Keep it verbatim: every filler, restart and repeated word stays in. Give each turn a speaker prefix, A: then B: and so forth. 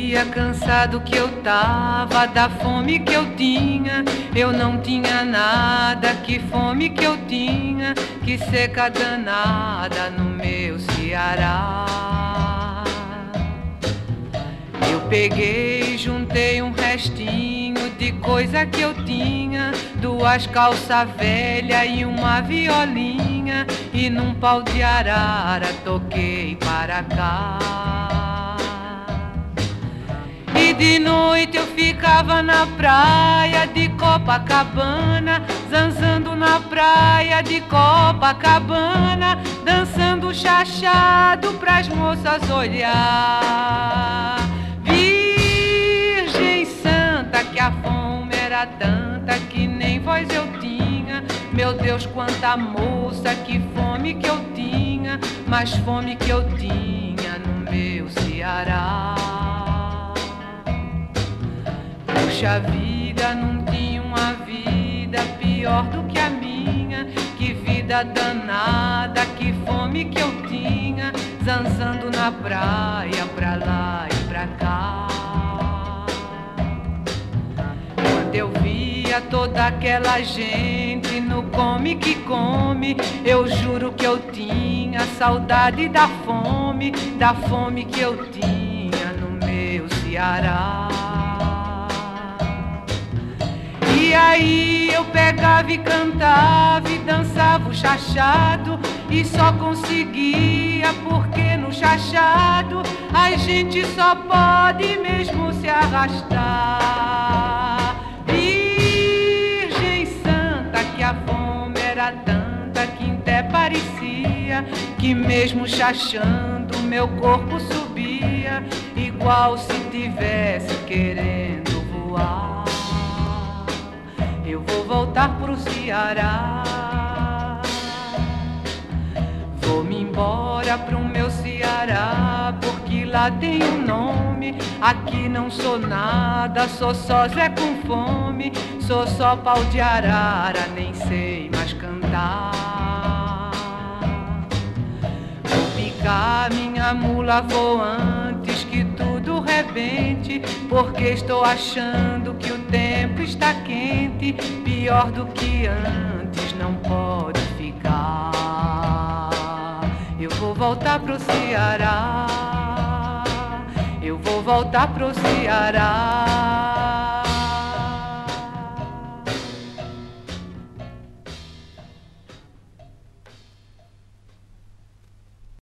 A: dia cansado que eu tava, da fome que eu tinha, eu não tinha nada, que fome que eu tinha, que seca danada no meu Ceará. Eu peguei, juntei um restinho de coisa que eu tinha, duas calças velhas e uma violinha, e num pau de arara toquei para cá. E de noite eu ficava na praia de Copacabana, zanzando na praia de Copacabana, dançando chachado pras moças olhar. Virgem Santa, que a fome era tanta que nem voz eu tinha. Meu Deus, quanta moça, que fome que eu tinha, mais fome que eu tinha no meu Ceará. Puxa vida, não tinha uma vida pior do que a minha. Que vida danada, que fome que eu tinha, zanzando na praia pra lá e pra cá. Quando eu via toda aquela gente no come que come, eu juro que eu tinha saudade da fome, da fome que eu tinha no meu Ceará. E aí eu pegava e cantava e dançava o chachado, e só conseguia porque no chachado a gente só pode mesmo se arrastar. Virgem Santa, que a fome era tanta que até parecia que mesmo chachando meu corpo subia, igual se tivesse querendo voar. Eu vou voltar pro Ceará, vou-me embora pro meu Ceará, porque lá tem um nome. Aqui não sou nada, sou só Zé com fome, sou só pau de arara, nem sei mais cantar. Vou picar minha mula voantes, que tudo rebente, porque estou achando que o tempo está quente, pior do que antes não pode ficar. Eu vou voltar pro Ceará, eu vou voltar pro Ceará.